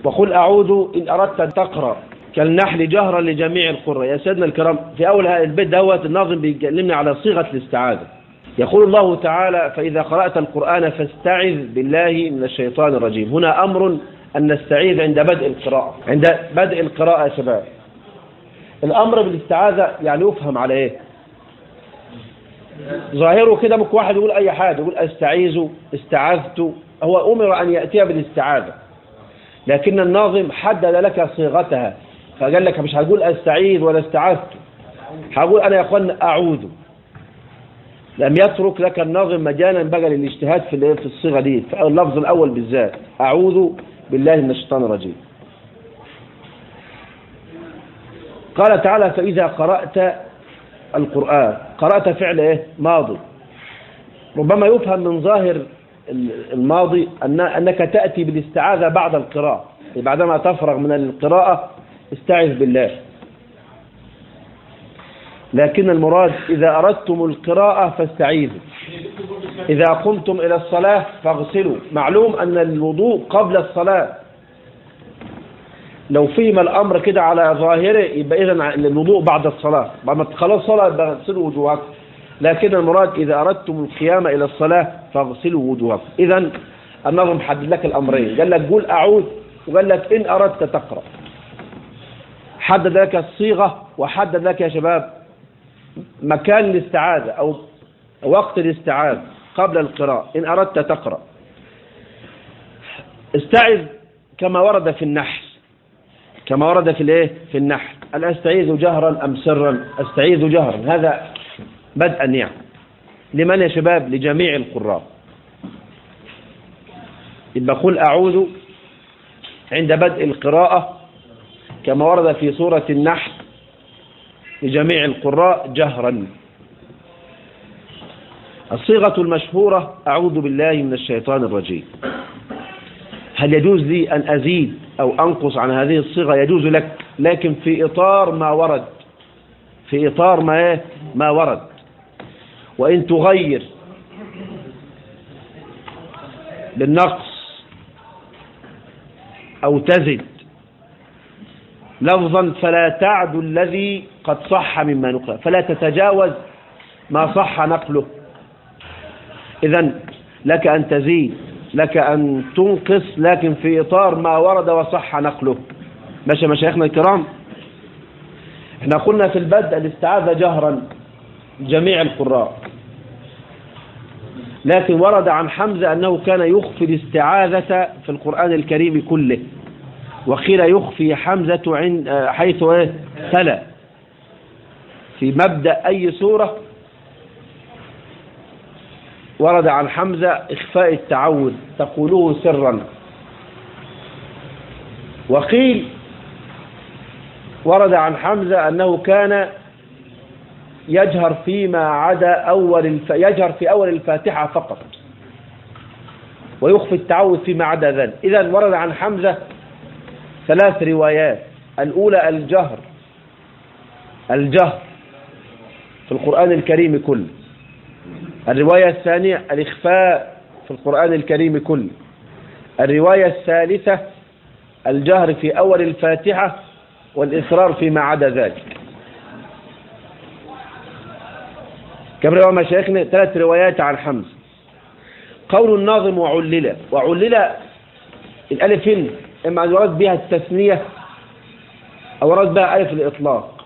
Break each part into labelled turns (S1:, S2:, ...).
S1: وقل أعوذ إن أردت أن تقرأ كالنحل جهرا لجميع القراء. يا سيدنا الكرام، في أول هذا البيت دوت الناظم بيكلمنا على صيغة الاستعاذة. يقول الله تعالى: فإذا قرأت القرآن فاستعذ بالله من الشيطان الرجيم. هنا أمر أن نستعيذ عند بدء القراءة. عند بدء القراءة يا شباب، الأمر بالاستعاذة يعني يفهم على إيه؟ ظاهره كده ممكن واحد يقول أي حاجة، يقول أستعيذ، استعذت. هو أمر أن يأتي بالاستعاذة، لكن الناظم حدد لك صيغتها، فقال لك مش هقول أستعيذ ولا استعذت، هقول أنا يا أخوان أعوذ. لم يترك لك الناظم مجالا بقى للاجتهاد في الصيغة دي، في اللفظ الأول بالذات، أعوذ بالله من الشيطان الرجيم. قال تعالى: فإذا قرأت القرآن. قرأت فعل إيه؟ ماضي. ربما يفهم من ظاهر الماضي أنك تأتي بالاستعاذة بعد القراءة، بعدما تفرغ من القراءة استعذ بالله. لكن المراد: إذا أردتم القراءة فاستعيذوا، إذا قمتم إلى الصلاة فاغسلوا. معلوم أن الوضوء قبل الصلاة، لو فهم الأمر كده على ظاهره يبقى إذن الوضوء بعد الصلاة، بعد ما تخلص الصلاة يبقى اغسلوا وجوهكم. لكن المراد: إذا أردتم القيام إلى الصلاة فاغسلوا وجوهكم. إذن النظم حدد لك الأمرين، قال لك قول أعوذ، وقال لك إن أردت تقرأ. حدد لك الصيغة، وحدد لك يا شباب مكان الاستعاذة أو وقت الاستعاذة قبل القراءة. إن أردت تقرأ، استعذ كما ورد في النحل، كما ورد في الايه؟ في النحل. أستعيذ جهرا أم سرا؟ أستعيذ جهرا، هذا بدءا يعني. لمن يا شباب؟ لجميع القراء. يبقى قل أعوذ عند بدء القراءة كما ورد في سورة النحل لجميع القراء جهرا. الصيغة المشهورة: أعوذ بالله من الشيطان الرجيم. هل يجوز لي أن أزيد أو أنقص عن هذه الصيغة؟ يجوز لك، لكن في إطار ما ورد، في إطار ما ورد. وإن تغير بالنقص أو تزد لفظا فلا تعد الذي قد صح مما نقل، فلا تتجاوز ما صح نقله. إذن لك أن تزيد، لك أن تنقص، لكن في إطار ما ورد وصح نقله. ماشي مشايخنا الكرام؟ احنا قلنا في البدء الاستعاذة جهرا جميع القراء، لكن ورد عن حمزة أنه كان يخفي الاستعاذة في القرآن الكريم كله، وقيل يخفي حمزة عند حيث تلا في مبدأ أي سورة. ورد عن حمزة إخفاء التعوذ، تقوله سرا. وقيل ورد عن حمزة أنه كان يجهر فيما عدا يجهر في أول الفاتحة فقط، ويخفي التعوذ فيما عدا ذلك. إذن ورد عن حمزة 3 روايات: الأولى الجهر في القرآن الكريم كله، الرواية الثانية الإخفاء في القرآن الكريم كله، الرواية الثالثة الجهر في أول الفاتحة والإصرار فيما عدا ذلك. كم رواية مشايخنا؟ 3 روايات عن حمزة. قول الناظم: وعلل الألف إما أن يراد بها التثنية أو يراد بها ألف الإطلاق.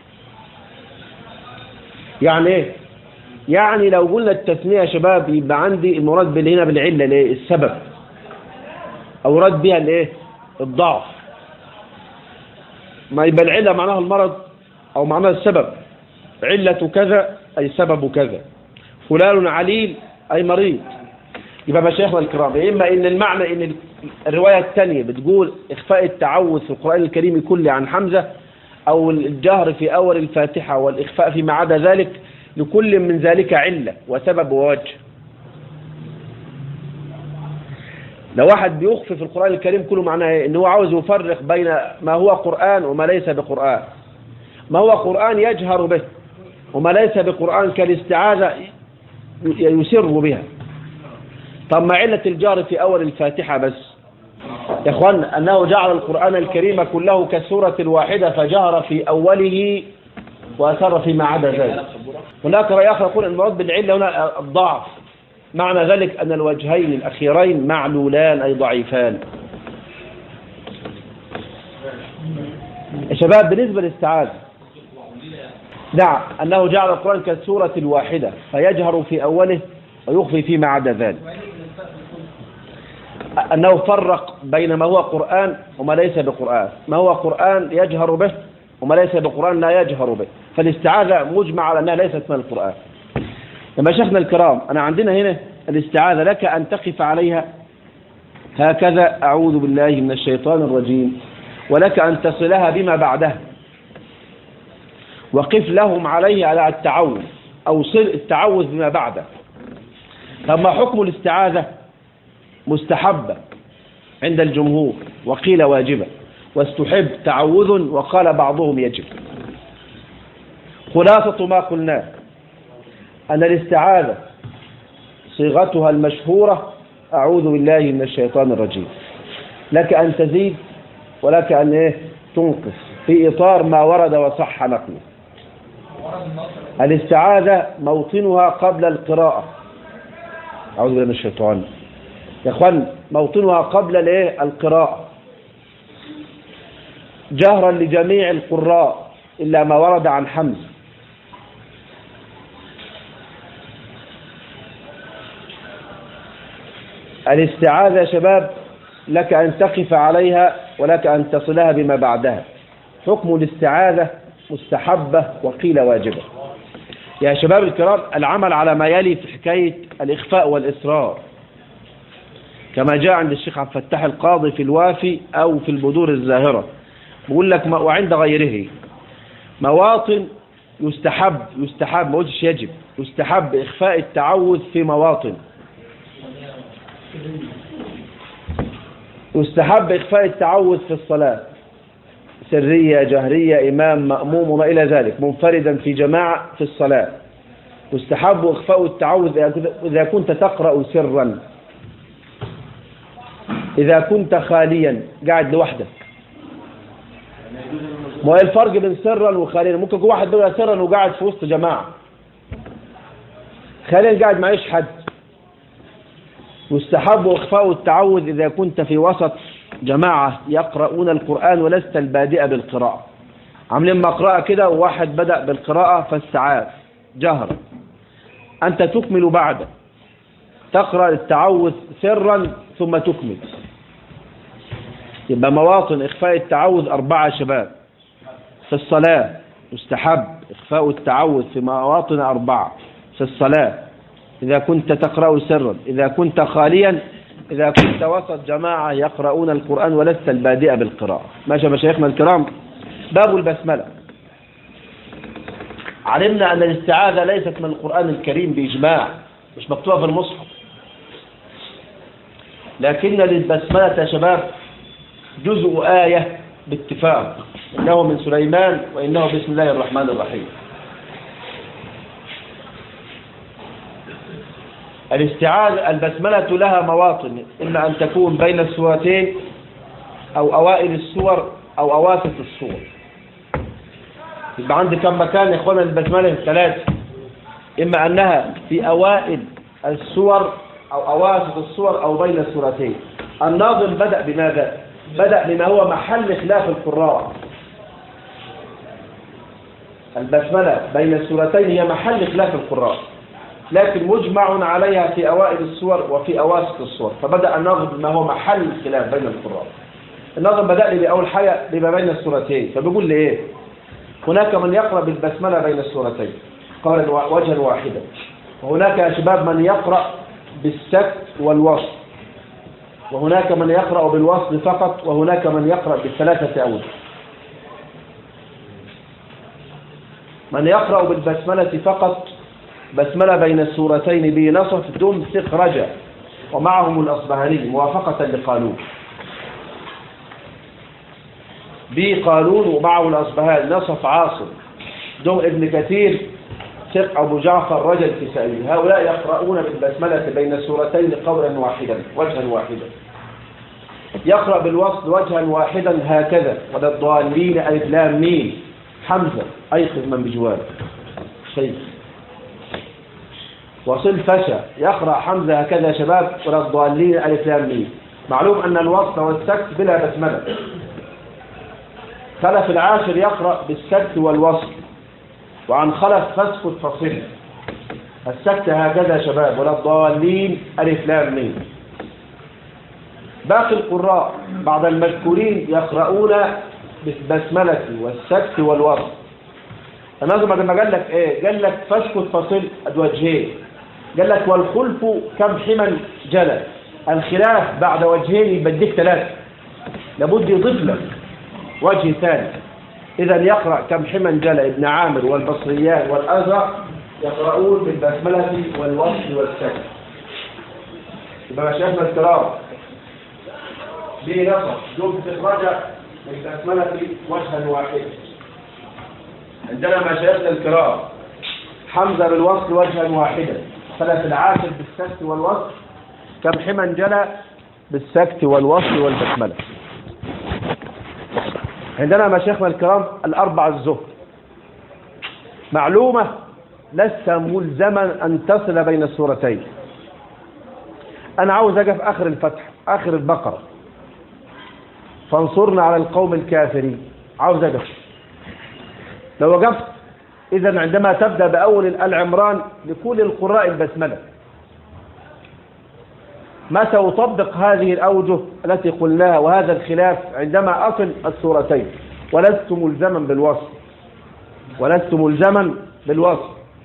S1: يعني إيه؟ يعني لو قلنا التثنية يا شباب يبقى عندي المراد هنا بالعلة ليه؟ السبب، أو يراد بها الايه؟ الضعف. ما يبقى العلة معناها المرض أو معناها السبب. علة كذا أي سبب كذا، فلان عليل أي مريض. يبقى مشايخنا الكرام، إما إن المعنى إن الرواية الثانية بتقول إخفاء التعوذ في القرآن الكريم كله عن حمزة، أو الجهر في أول الفاتحة والإخفاء فيما عدا ذلك، لكل من ذلك علة وسبب ووجه. لو واحد بيخفي في القرآن الكريم كله معناه إيه؟ إن هو عاوز يفرق بين ما هو قرآن وما ليس بقرآن، ما هو قرآن يجهر به، وما ليس بقرآن كالاستعاذة يسر بها. طب ما علة الجهر في أول الفاتحة بس؟ يا اخوان أنه جعل القرآن الكريم كله كسورة واحدة فجهر في أوله وأسر فيما عدا ذلك. هناك رأي آخر يقول المراد بالعلة هنا الضعف، معنى ذلك أن الوجهين الأخيرين معلولان أي ضعيفان. يا شباب بالنسبة للاستعاذة، نعم أنه جعل القرآن كسورة واحدة فيجهر في أوله ويخفي فيما عدا ذلك، أنه فرق بين ما هو قرآن وما ليس بقرآن، ما هو قرآن يجهر به وما ليس بقرآن لا يجهر به. فالاستعاذة مجمع على أنها ليست من القرآن. لما شيخنا الكرام أنا عندنا هنا الاستعاذة لك أن تقف عليها هكذا أعوذ بالله من الشيطان الرجيم، ولك أن تصلها بما بعدها، وقف لهم عليه على التعوذ أو صل التعوذ بما بعده. فما حكم الاستعاذة؟ مستحبة عند الجمهور وقيل واجبة، واستحب تعوذ وقال بعضهم يجب. خلاصة ما قلناه أن الاستعاذة صيغتها المشهورة أعوذ بالله من الشيطان الرجيم، لك أن تزيد ولك أن تنقص في إطار ما ورد وصح نقله. الاستعاذة موطنها قبل القراءة، أعوذ بالله من الشيطان يا أخوان، موطنها قبل القراءة جهرا لجميع القراء إلا ما ورد عن حمزة. الاستعاذة يا شباب لك أن تقف عليها ولك أن تصلها بما بعدها. حكم الاستعاذة مستحبة وقيل واجبة. يا شباب الكرام العمل على ما يلي في حكاية الإخفاء والإسرار كما جاء عند الشيخ عبد الفتاح القاضي في الوافي أو في البدور الزاهرة، بقول لك وعند غيره مواطن يستحب ما قلتش يجب، يستحب إخفاء التعوذ في مواطن، يستحب إخفاء التعوذ في الصلاة سرية جهرية إمام مأموم وما إلى ذلك، منفردا في جماعة في الصلاة. يستحب إخفاء التعوذ إذا كنت تقرأ سرا، إذا كنت خاليا قاعد لوحدك. ما هو الفرق بين سرا وخاليا؟ ممكن يكون واحد بيقرأ سرا وقاعد في وسط جماعة، خاليا قاعد معيش حد. يستحب إخفاء التعوذ إذا كنت في وسط جماعة يقرؤون القرآن ولست البادئ بالقراءة، عاملين مقرأة كده وواحد بدأ بالقراءة فاستعاذ جهر، أنت تكمل بعد، تقرأ التعوذ سرا ثم تكمل. يبقى مواطن إخفاء التعوذ 4 شباب. في الصلاة يستحب إخفاء التعوذ في مواطن 4 في الصلاة، إذا كنت تقرأ سرا، إذا كنت خاليا، إذا كنت وسط جماعة يقرؤون القرآن ولست البادئ بالقراءة. ماشي يا مشايخنا الكرام. باب البسملة. علمنا أن الاستعاذة ليست من القرآن الكريم بإجماع، مش مكتوبة في المصحف، لكن للبسملة يا شباب جزء آية باتفاق، إنه من سليمان وإنه بسم الله الرحمن الرحيم. الاستعاذة البسملة لها مواطن، إما أن تكون بين السورتين أو أوائل السور أو أواسط السور. يبقى عندي كم مكان يا إخوانا البسملة؟ 3. إما أنها في أوائل السور أو أواسط السور أو بين السورتين. الناظم بدأ بماذا؟ بدأ بما هو محل خلاف القراء. البسملة بين السورتين هي محل خلاف القراء، لكن مجمع عليها في أوائل السور وفي أواسط السور، فبدأ الناظم بما هو محل خلاف بين القراء. الناظم بدأ لي بأول حاجة بما بين السورتين، فبيقول لي إيه؟ هناك من يقرأ بالبسملة بين السورتين قال وجها واحدا، وهناك يا شباب من يقرأ بالسكت والوصل، وهناك من يقرأ بالوصل فقط، وهناك من يقرأ ب3 أوجه. من يقرأ بالبسملة فقط بسملة بين السورتين بنصف دم ثق رجع، ومعهم الأصبهاني موافقة لقالون، بقالون ومعه الأصبهاني نصف عاصم دم ابن كثير ثق أبو جعفر رجل الكسائي. هؤلاء يقرؤون بالبسملة بين السورتين قولا واحدا وجها واحدا. يقرأ بالوصل وجها واحدا هكذا ولا الضالين ألف لام ميم. حمزة أيقظ من بجواره شيخ. وصل فشى يقرأ حمزة هكذا يا شباب ولا الضالين ألف لام ميم. معلوم أن الوصل والسكت بلا بسملة. خلف العاشر يقرأ بالسكت والوصل، وعن خلف فاسكت فصل. السكت هكذا يا شباب ولا الضالين ألف لام ميم. باقي القراء بعد المذكورين يقرؤون بالبسملة والسكت والوصل. الناظم بعد ما قال لك ايه؟ قال لك فاسكت فصل وجهين، قال لك والخلف كم حما جلى. الخلاف بعد وجهين يبديك ثلاثة، لابد يضيف لك وجه ثاني. إذا يقرأ كم حما جلى ابن عامر والبصريان والأزرق يقرؤون بالبسملة والوصل والسكت. يبقى مشايخنا الكرام به نصر جملة الرجع بالبسملة وجها واحدا. عندنا مشايخنا الكرام حمزة بالوصل وجها واحدا، خلف العاشر بالسكت والوصل، كم حما جلى بالسكت والوصل والبسملة. عندنا مشايخنا الكرام الأربع الزهد. معلومة لست ملزما أن تصل بين السورتين. أنا عاوز أجي في آخر الفتح آخر البقرة فانصرنا على القوم الكافرين، عاوز أجي. لو وقفت إذن عندما تبدأ بأول العمران لكل القراء البسملة. متى أطبق هذه الأوجه التي قلناها وهذا الخلاف؟ عندما أصل السورتين. ولست ملزما بالوصف، ولست ملزما بالوصف.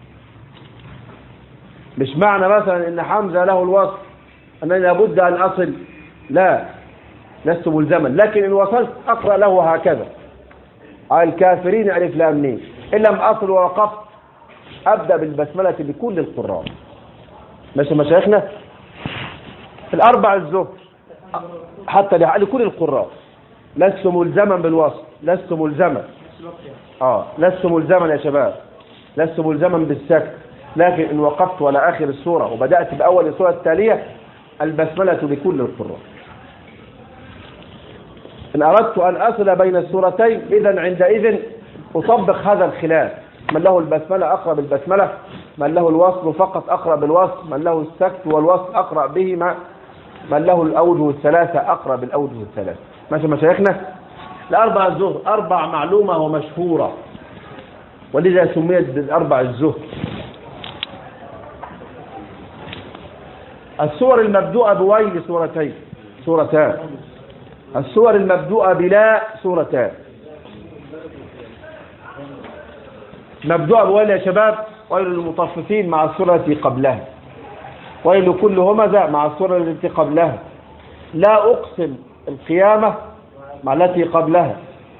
S1: مش معنى مثلا إن حمزة له الوصف أنني لابد أن أصل، لا، لست ملزما. لكن إن وصلت أقرأ له هكذا على الكافرين ألف لام ميم. إن لم أصل ووقفت أبدأ بالبسملة لكل القراء. ماشي مشايخنا؟ الأربع الزهد حتى لكل القراء. لست ملزما بالوصف، لست ملزما. لست ملزما يا شباب، لست ملزما بالسكت. لكن إن وقفت على آخر السورة وبدأت بأول السورة التالية البسملة لكل القراء. إن أردت أن أصل بين السورتين إذن عندئذ أطبق هذا الخلاف. من له البسملة أقرأ بالبسملة، من له الوصل فقط أقرأ بالوصل، من له السكت والوصل أقرأ بهما، من له الأوجه الثلاثة أقرأ بالأوجه الثلاثة. ماشي مشايخنا؟ الأربع الزهد أربع معلومة ومشهورة، ولذا سميت بالأربع الزهد. السور المبدوءة بويل سورتان. السور المبدوءة بلا سورتان. مبدوءة بويل يا شباب ويل للمطففين مع السورة التي قبلها، ويل كل همزة مع السورة التي قبلها. لا أقسم القيامة مع التي قبلها.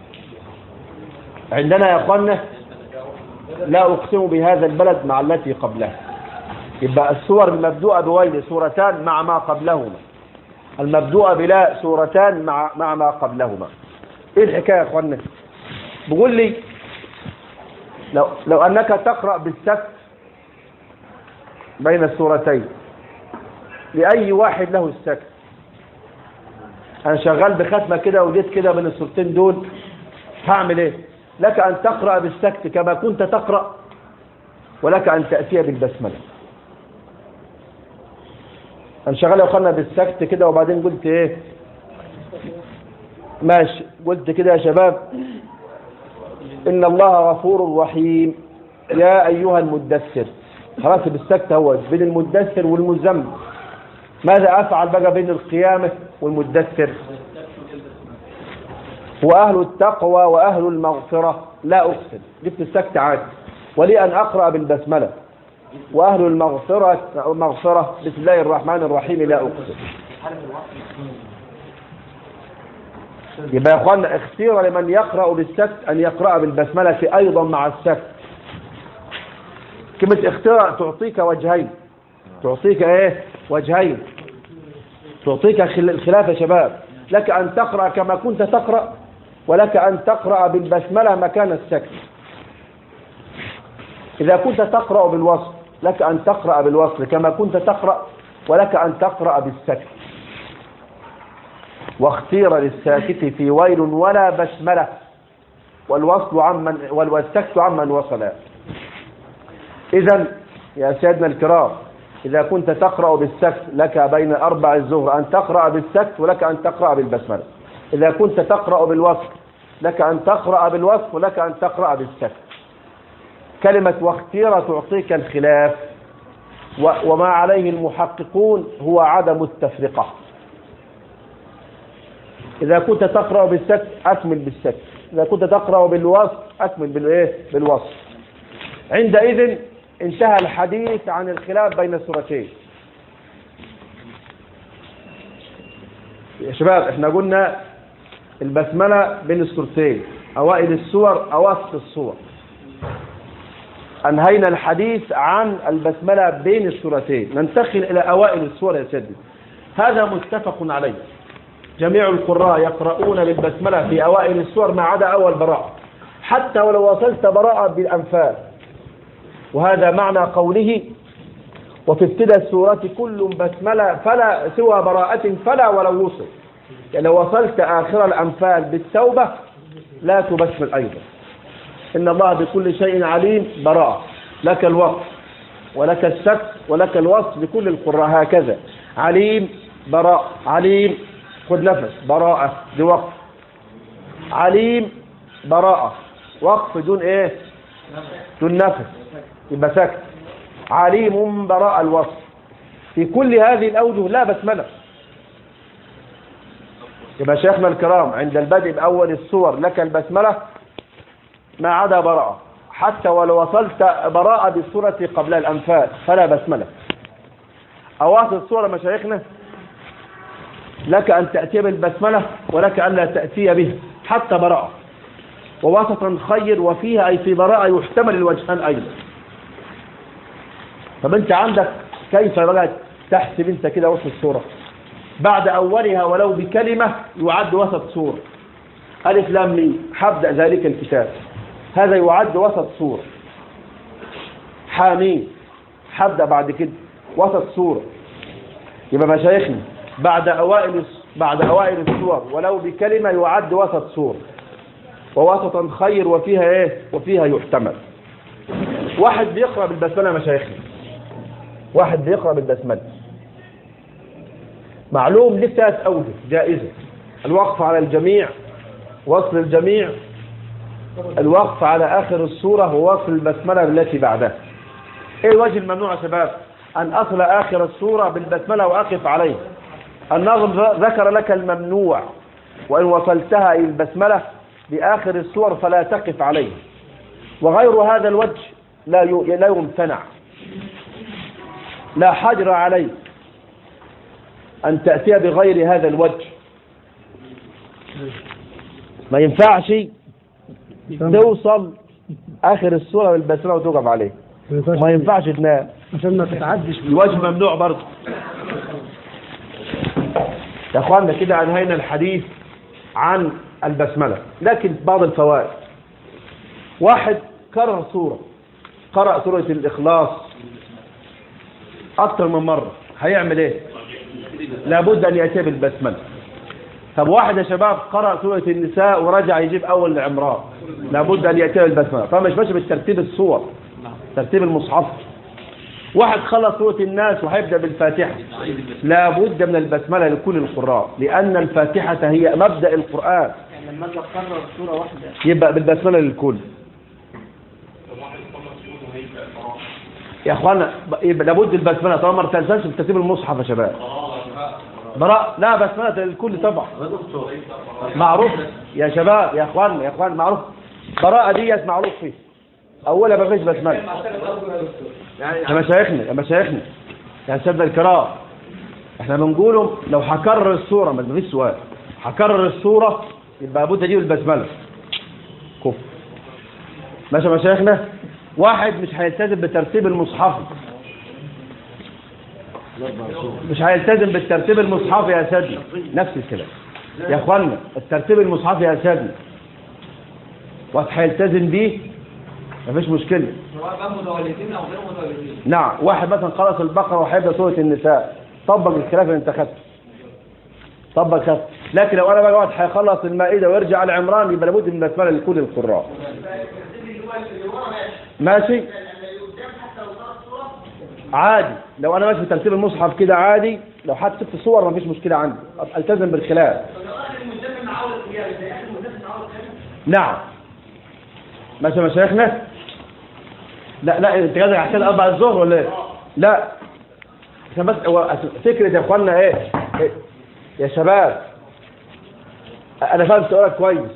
S1: عندنا يا أخوانا لا أقسم بهذا البلد مع التي قبلها. يبقى السور المبدوءة بويل سورتان مع ما قبلهما، المبدوءة بلا سورتان مع ما قبلهما. ايه الحكاية يا اخوانا؟ بقول لي لو انك تقرأ بالسكت بين السورتين، لأي واحد له السكت. انا شغال بختمة كده وجيت كده بين السورتين دول، هعمل ايه؟ لك ان تقرأ بالسكت كما كنت تقرأ، ولك ان تأتي بالبسملة. انا شغال يا اخوانا بالسكت كده، وبعدين قلت ايه؟ ماشي، قلت كده يا شباب ان الله غفور رحيم يا ايها المدثر. خلاص بالسكت هو بين المدثر والمزمل. ماذا افعل بقى بين القيامة والمدثر؟ واهل التقوى واهل المغفرة لا اقسم، جبت السكت عادي. ولي ان اقرأ بالبسملة. واهل المغفرة بسم الله الرحمن الرحيم لا اقسم. يبقى يا اخوانا اختيار لمن يقرأ بالسكت ان يقرأ بالبسملة ايضا مع السكت. كلمة اختيار تعطيك وجهين. تعطيك ايه؟ وجهين. تعطيك الخلاف يا شباب. لك ان تقرأ كما كنت تقرأ، ولك ان تقرأ بالبسملة مكان السكت. اذا كنت تقرأ بالوصل لك ان تقرأ بالوصل كما كنت تقرأ، ولك ان تقرأ بالسكت. واختير للساكت في ويل ولا بسملة والسكت عمن وصل. إذن يا سيدنا الكرام، إذا كنت تقرأ بالسكت لك بين أربع الزهر أن تقرأ بالسكت ولك أن تقرأ بالبسملة. إذا كنت تقرأ بالوصف لك أن تقرأ بالوصف ولك أن تقرأ بالسكت. كلمة واختير تعطيك الخلاف، وما عليه المحققون هو عدم التفرقة. إذا كنت تقرأ بالسكت أكمل بالسكت، إذا كنت تقرأ بالوصف أكمل بالوصف. عندئذ انتهى الحديث عن الخلاف بين السورتين. يا شباب احنا قلنا البسملة بين السورتين، أوائل السور أواسط السور. أنهينا الحديث عن البسملة بين السورتين، ننتقل إلى أوائل السور يا سيدي. هذا متفق عليه، جميع القراء يقرؤون بالبسملة في أوائل السور ما عدا أول براءة، حتى ولو وصلت براءة بالأنفال. وهذا معنى قوله وفي ابتداء السورة كل بسملة فلا سوى براءة فلا ولو وصل. يعني لو وصلت آخر الأنفال بالتوبة لا تبسمل أيضا. إن الله بكل شيء عليم براءة، لك الوقف ولك السكت ولك الوصف لكل القراء هكذا. عليم براءة، عليم خذ نفس براءة بوقف، عليم براءة وقف دون ايه؟ دون نفس يبقى سكت. عليم براءة الوصف. في كل هذه الأوجه لا بسملة. يبقى شيخنا الكرام عند البدء بأول السور لك البسملة ما عدا براءة، حتى ولو وصلت براءة بالسورة قبل الأنفال فلا بسملة. أواسط السورة مشايخنا لك أن تأتي بالبسملة ولك أن لا تأتي به حتى براءة. ووسطا خير وفيها أي في براءة يحتمل الوجهان أيضا. طب أنت عندك كيف بقى تحسب أنت كده وسط السورة؟ بعد أولها ولو بكلمة يعد وسط سورة. ألف لام ميم حبدأ ذلك الكتاب، هذا يعد وسط سورة. حامين حبدأ بعد كده وسط سورة. يبقى مشايخنا بعد أوائل السور ولو بكلمة يعد وسط سورة. ووسطا خير وفيها ايه؟ وفيها يحتمل. واحد بيقرأ بالبسملة مشايخنا، واحد بيقرأ بالبسملة معلوم له 3 أوجه جائزة: الوقف على الجميع، وصل الجميع، الوقف على آخر السورة، ووصل البسملة التي بعدها. ايه الوجه الممنوع يا شباب؟ أن أصل آخر السورة بالبسملة وأقف عليه. الناظم ذكر لك الممنوع، وإن وصلتها إلى البسملة بآخر السور فلا تقف عليه. وغير هذا الوجه لا يمتنع، لا حجر عليه أن تأتي بغير هذا الوجه. ما ينفعش توصل آخر السورة بالبسملة وتوقف عليه، ما ينفعش تنام
S2: عشان ما تتعدش.
S1: الوجه ممنوع برضه. يا اخواننا كده انهينا الحديث عن البسملة. لكن بعض الفوائد: واحد كرر سورة، قرأ سورة الإخلاص أكثر من مرة، هيعمل إيه؟ لابد أن يأتي بالبسملة. طب واحد يا شباب قرأ سورة النساء ورجع يجيب أول العمران، لابد أن يأتي بالبسملة. فمش ماشي بالترتيب الصور، ترتيب المصحف. واحد خلص سورة الناس وهيبدأ بالفاتحة، لا بد من البسملة لكل القراء، لأن الفاتحة هي مبدأ القرآن.
S2: يعني لما تكرر سورة واحدة
S1: يبقى بالبسملة للكل. يا اخوانا يبقى لابد البسملة طالما ما تنساش بترتيب المصحف يا شباب. براء لا بسملة للكل طبعا معروف يا شباب. يا اخوان معروف براءة ديت معروف فيه، أولها ما فيش بسملة. يا مشايخنا يا سيدنا الكرام، احنا بنقولهم لو هكرر السورة ما فيش سؤال، هكرر السورة يبقى لابد اجيب البسملة كفر. ماشي يا مشايخنا. واحد مش هيلتزم بترتيب المصحف، مش هيلتزم بالترتيب المصحف يا سيدنا، نفس الكلام يا اخوانا. الترتيب المصحف يا سيدنا واحد هيلتزم بيه مفيش مشكلة،
S2: سواء بقى متولدين او غير متولدين.
S1: نعم. واحد مثلا خلص البقرة وهيبدأ سورة النساء، طبق الخلاف اللي انت خدته، طبق خلاف لكن لو انا بقى واحد هيخلص المائده ويرجع لعمران يبقى لابد من بسمله لكل القراء. ماشي عادي، لو انا ماشي في ترتيب المصحف كده عادي، لو حتى 6 صور ما فيش مشكله عندي، التزم بالخلاف. نعم ماشي يا مشايخنا. لا انت قاعد عشان 4 الظهر ولا ايه؟ لا عشان بس فكره يا اخوانا ايه يا شباب، انا فاهم سؤالك كويس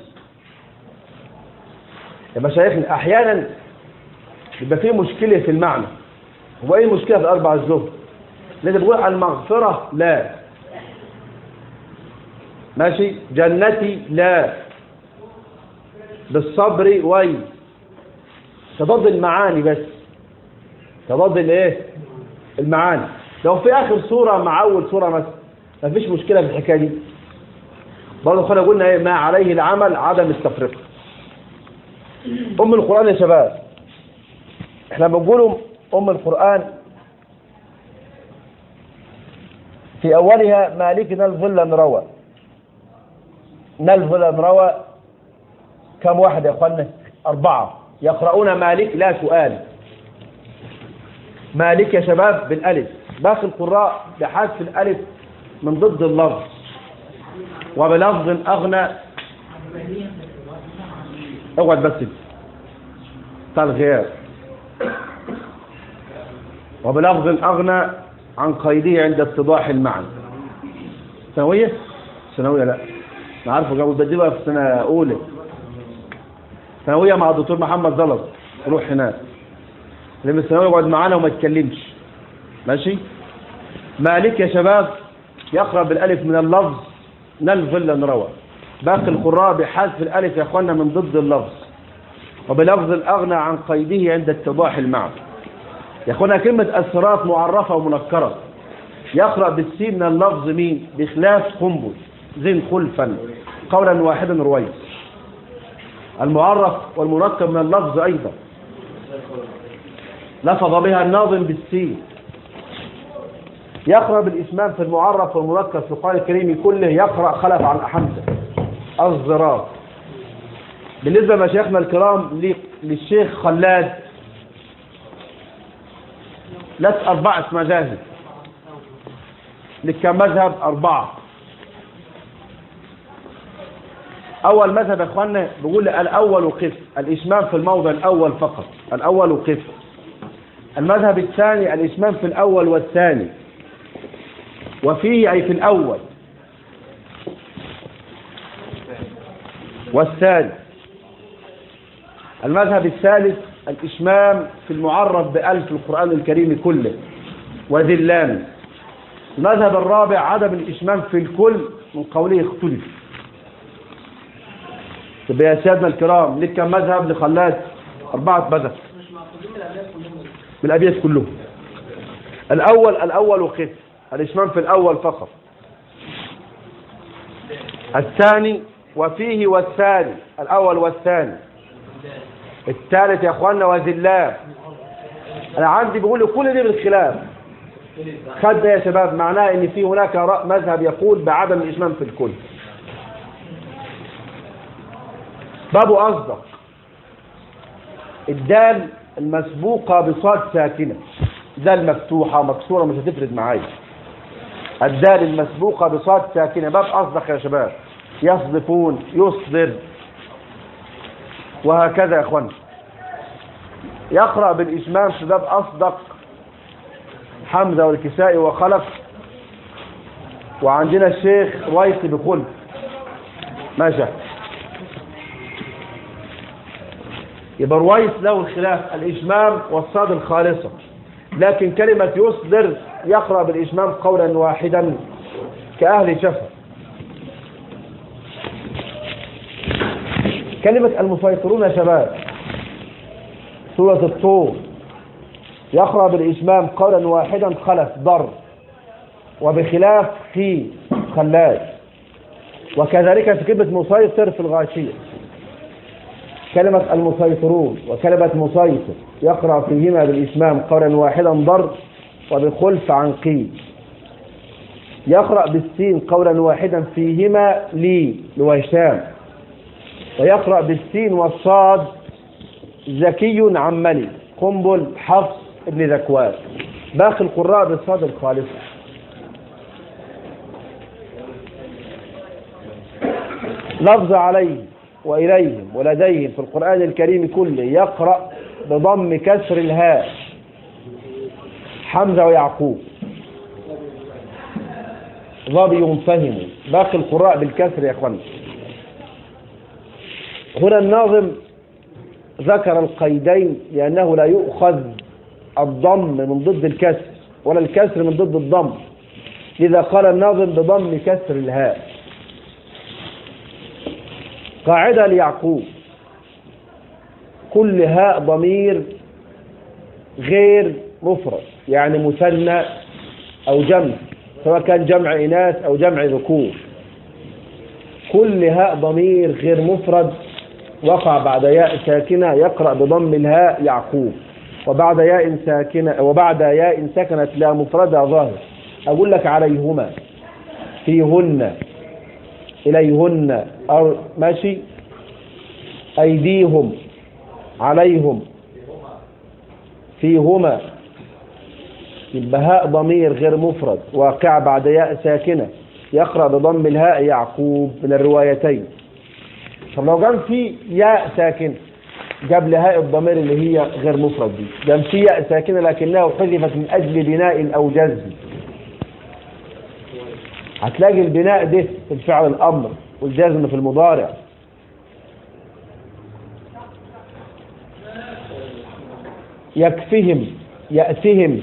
S1: يا مشايخنا. احيانا يبقى فيه مشكله في المعنى. هو ايه المشكله في 4 الظهر؟ لازم بقول على المغفره لا، ماشي، جنتي لا، بالصبر وي، تضاد المعاني بس، تضاد الايه المعاني. لو في اخر سوره مع اول سوره مثلا ما فيش مشكله في الحكايه دي. برضه احنا قلنا ايه ما عليه العمل عدم التفرقه. ام القران يا شباب، احنا بنقول ام القران في اولها مالك نلظل روى. نلظل روى كم واحد يا اخوانا؟ 4 يقرؤون مالك لا سؤال. مالك يا شباب بالالف، باقي القراء بحذف الالف من ضد اللفظ. وبلفظ اغنى، اقعد بس بتاع الغياب. وبلفظ اغنى عن قيده عند اتضاح المعنى. ثانويه لا انا عارفه جابوا بديله في سنه اولى ثانويه مع الدكتور محمد زلط. روح هناك لما الثانويه يقعد معانا وما يتكلمش. ماشي. مالك يا شباب يقرأ بالالف من اللفظ نلظل روى. باقي القراء بحذف الالف يا اخوانا من ضد اللفظ. وبلفظ الاغنى عن قيده عند اتضاح المعنى. يا اخوانا كلمه اسرات معرفه ومنكره يقرأ بالسين من اللفظ مين؟ بخلاف قنبل زين خلفا قولا واحدا رويس. المعرف والمركب من اللفظ ايضا لفظ بها الناظم بالسين. يقرأ بالإسمام في المعرف والمركب في القرآن الكريم كله يقرأ خلف عن حمزة الزراط. بالنسبة لمشايخنا الكرام للشيخ خلاد لك 4 مذاهب، لك كم مذهب؟ 4. أول مذهب يا إخوانا بيقول الأول وقف، الإسمام في الموضع الأول فقط، الأول وقف. المذهب الثاني الإسمام في الأول والثاني، وفيه أي في الأول والثاني. المذهب الثالث الإشمام في المعرف بألف القرآن الكريم كله وذلان. المذهب الرابع عدم الإشمام في الكل من قوله اختلف. طب يا سيادنا الكرام لك كم مذهب لخلاد؟ 4 مذهب بالأبيات كلهم. الأول وقف، الإشمام في الأول فقط. الثاني وفيه والثاني، الأول والثاني. الثالث يا أخوانا وذلان. أنا عندي بقول كل دي بالخلاف. خد يا شباب معناه إن في هناك مذهب يقول بعدم الإشمام في الكل. بابه أصدق الدال المسبوقة بصاد ساكنة، دال مفتوحة مكسورة مش هتفرد معايا. الدال المسبوقة بصاد ساكنة باب أصدق يا شباب. يصدفون، يصدر، وهكذا يا اخوان. يقرأ بالإشمام في باب أصدق حمزة والكسائي وخلف، وعندنا الشيخ رويسي بخلف. ماشي. يبقى رويس له الخلاف الإشمام والصاد الخالصة، لكن كلمة يصدر يقرأ بالإشمام قولا واحدا كأهل شفا. كلمة المسيطرون يا شباب سورة الطور يقرأ بالإشمام قولا واحدا خلف ضر، وبخلاف في خلاد. وكذلك في كلمة مسيطر في الغاشية. كلمة المسيطرون وكلمة مسيطر يقرأ فيهما بالإشمام قولا واحدا ضر وبخلف عن قيل. يقرأ بالسين قولا واحدا فيهما لي لوهشام، ويقرأ بالسين والصاد زكي عملي قنبل حفص ابن ذكوان. باقي القراء بالصاد الخالصة. لفظ عليه وإليهم ولديهم في القرآن الكريم كله يقرأ بضم كسر الهاء حمزة ويعقوب، ظبي فهم. باقي القراء بالكسر يا اخوان. هنا الناظم ذكر القيدين لأنه لا يؤخذ الضم من ضد الكسر ولا الكسر من ضد الضم، لذا قال الناظم بضم كسر الهاء. قاعدة ليعقوب: كل هاء ضمير غير مفرد، يعني مثنى أو جمع، سواء كان جمع إناث أو جمع ذكور، كل هاء ضمير غير مفرد وقع بعد ياء ساكنة يقرأ بضم الهاء يعقوب، وبعد ياء سكنت لا مفردة ظاهر. أقول لك عليهما، فيهن، إليهن، أو ماشي، أيديهم، عليهم، فيهما. يبقى هاء ضمير غير مفرد واقع بعد ياء ساكنة يقرأ بضم الهاء يعقوب من الروايتين. طب لو كان في ياء ساكنة قبل هاء الضمير اللي هي غير مفرد دي، كان في ياء ساكنة لكنها حذفت من أجل بناء أو جزم، هتلاقي البناء ده في الفعل الأمر والجزم في المضارع. يكفهم، يأتهم،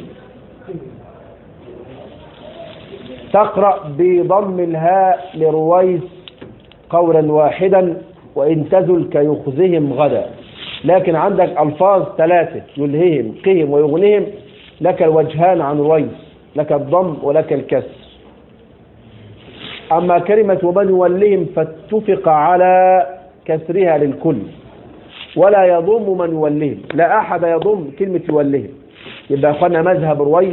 S1: تقرأ بضم الهاء لرويس قولا واحدا وإن تزل كيخزهم غدا. لكن عندك ألفاظ ثلاثة: يلههم، قهم، ويغنهم، لك الوجهان عن رويس، لك الضم ولك الكسر. أما كلمة ومن يولهم فاتفق على كسرها للكل، ولا يضم من يولهم، لا أحد يضم كلمة يولهم. يبقى أخوانا مذهب رويس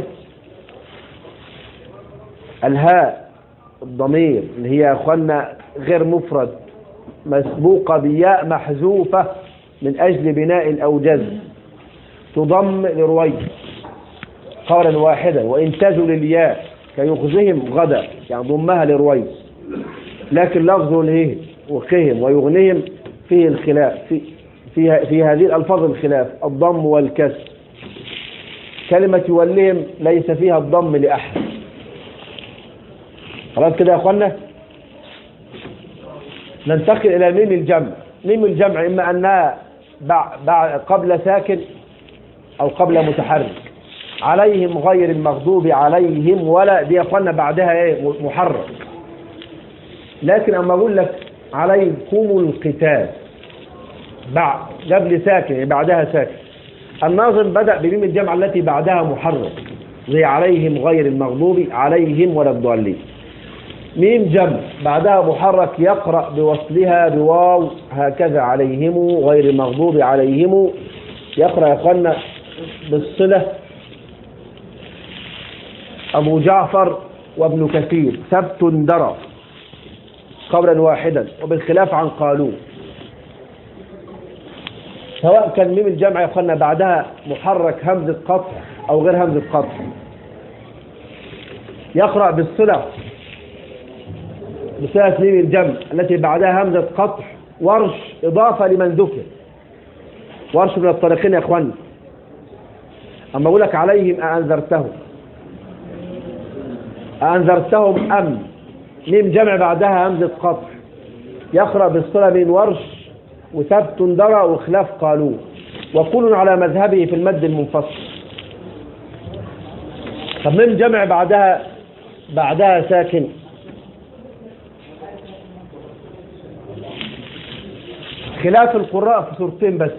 S1: الهاء الضمير اللي هي أخوانا غير مفرد مسبوقة بياء محذوفة من أجل بناء أو جزم تضم لرويس قولا واحدا وإن تزل الياء كيخزهم غدا، يعني ضمها لرويس. لكن لفظ الههم وقهم ويغنهم فيه الخلاف، في هذه الألفاظ الخلاف، الضم والكسر. كلمة يولهم ليس فيها الضم لأحد. خلاص كده يا أخوانا. ننتقل إلى ميم الجمع. ميم الجمع إما أنها قبل ساكن أو قبل متحرك. عليهم غير المغضوب عليهم ولا، دي يا أخوانا بعدها إيه؟ محرك. لكن أما أقول لك عليكم القتال قبل ساكن بعدها ساكن، الناظم بدأ بميم الجمع التي بعدها محرك زي عليهم غير المغضوب عليهم ولا الضالين. ميم جمع بعدها محرك يقرأ بوصلها بواو هكذا عليهم غير المغضوب عليهم. يقرأ يا أخوانا بالصلة أبو جعفر وابن كثير ثبت درى قولا واحدا، وبالخلاف عن قالون. سواء كان ميم الجمع يا أخوانا بعدها محرك همزة قطع أو غير همزة قطع، يقرأ بالصلة بصلة ميم الجمع التي بعدها همزة قطع. ورش إضافة لمن ذكر، ورش من الطريقين يا أخوانا. أما أقول لك عليهم أأنذرتهم أم، ميم جمع بعدها همزة قطع، يقرأ بالصلة من ورش وثبت درى وخلاف قالون، وكل على مذهبه في المد المنفصل. طب ميم جمع بعدها ساكن، خلاف القراء في صورتين بس،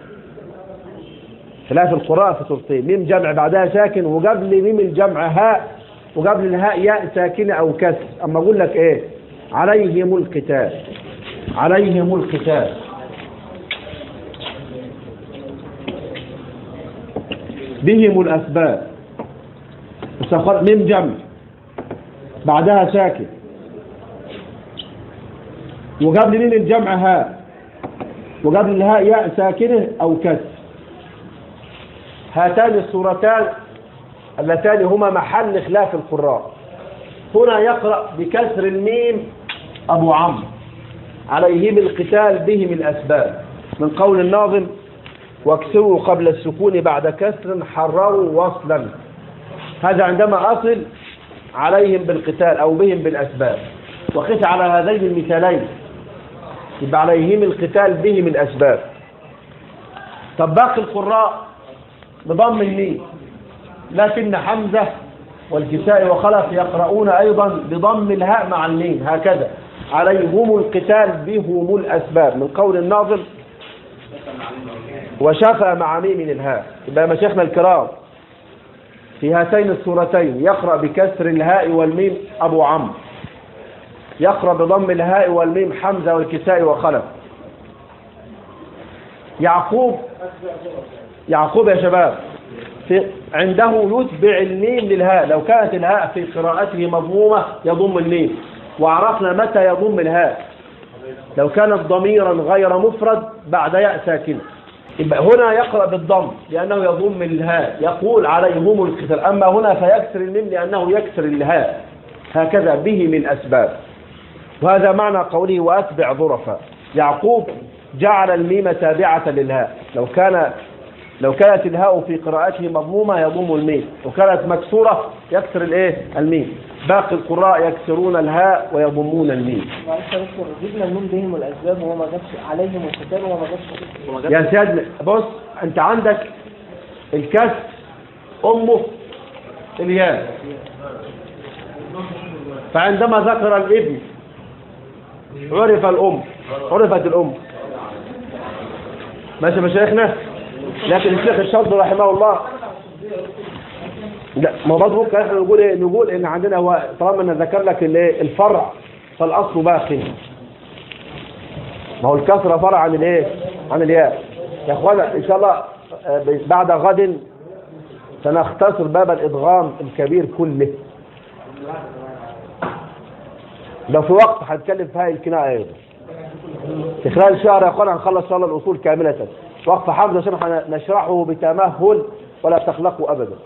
S1: خلاف القراء في صورتين: ميم جمع بعدها ساكن وقبل ميم الجمع هاء وقبل الهاء ياء ساكنة أو كسر. أما أقول لك إيه؟ عليهم القتال، عليهم القتال. بهم الأسباب، ميم جمع بعدها ساكن، وقبل مين الجمع هاء، وقبل الهاء ياء ساكنه أو كسر. هاتان السورتان اللتان هما محل خلاف القراء. هنا يقرأ بكسر الميم أبو عمرو، عليهم القتال بهم الأسباب، من قول الناظم: واكسروا قبل السكون بعد كسر حرروا وصلا. هذا عندما أصل عليهم بالقتال أو بهم بالأسباب، وقس على هذين المثالين يبقى عليهم القتال بهم الأسباب. طب باقي القراء بضم الميم، لكن حمزة والكسائي وخلف يقرؤون أيضا بضم الهاء مع الميم، هكذا: عليهم القتال بهم الأسباب، من قول الناظم: وشفى مع ميم الهاء. يبقى مشايخنا الكرام في هاتين السورتين يقرأ بكسر الهاء والميم أبو عمرو، يقرأ بضم الهاء والميم حمزة والكسائي وخلف. يعقوب يا شباب عنده يتبع الميم للهاء، لو كانت الهاء في قراءته مضمومة يضم الميم، وعرفنا متى يضم الهاء، لو كانت ضميرا غير مفرد بعد ياء ساكنة. يبقى هنا يقرأ بالضم لأنه يضم الهاء، يقول عليهم القتال. أما هنا فيكسر الميم لأنه يكسر الهاء، هكذا به من أسباب. وهذا معنى قوله وأتبع ظرفا. يعقوب جعل الميم تابعة للهاء، لو كانت الهاء في قراءته مضمومة يضم الميم، وكانت مكسورة يكسر الميم. باقي القراء يكسرون الهاء ويضمون الميم.
S2: جبنا الميم بهم الأسباب وهو ما جابش عليهم القتال وهو ما جابش.
S1: يا سيدنا بص، أنت عندك الكسر أمه الياء، فعندما ذكر الابن عرفت الأم. ماشي مشايخنا؟ لكن الشيخ الشاطبي رحمه الله لا، ما برضه احنا نقول ان عندنا هو طالما ان ذكر لك الفرع فالاصل باقي. ما هو الكسره فرع عن عن الياء. يا اخوانا ان شاء الله بعد غد سنختصر باب الادغام الكبير كله. لو في وقت هنتكلم في هاي الكنايه ايضا. في خلال شهر يا اخوانا هنخلص صلاه الاصول كامله. وقف حمزه عشان نشرحه بتمهل ولا تخلقوا ابدا.